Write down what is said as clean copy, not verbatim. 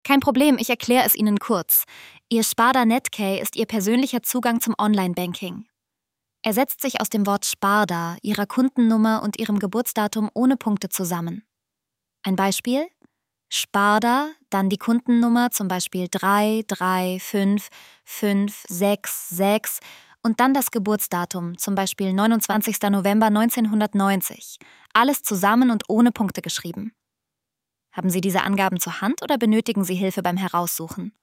Kein Problem, ich erkläre es Ihnen kurz. Ihr Sparda Netkey ist Ihr persönlicher Zugang zum Online-Banking. Er setzt sich aus dem Wort Sparda, Ihrer Kundennummer und Ihrem Geburtsdatum ohne Punkte zusammen. Ein Beispiel? Sparda, dann die Kundennummer, zum Beispiel 3355666 und dann das Geburtsdatum, zum Beispiel 29. November 1990. Alles zusammen und ohne Punkte geschrieben. Haben Sie diese Angaben zur Hand oder benötigen Sie Hilfe beim Heraussuchen?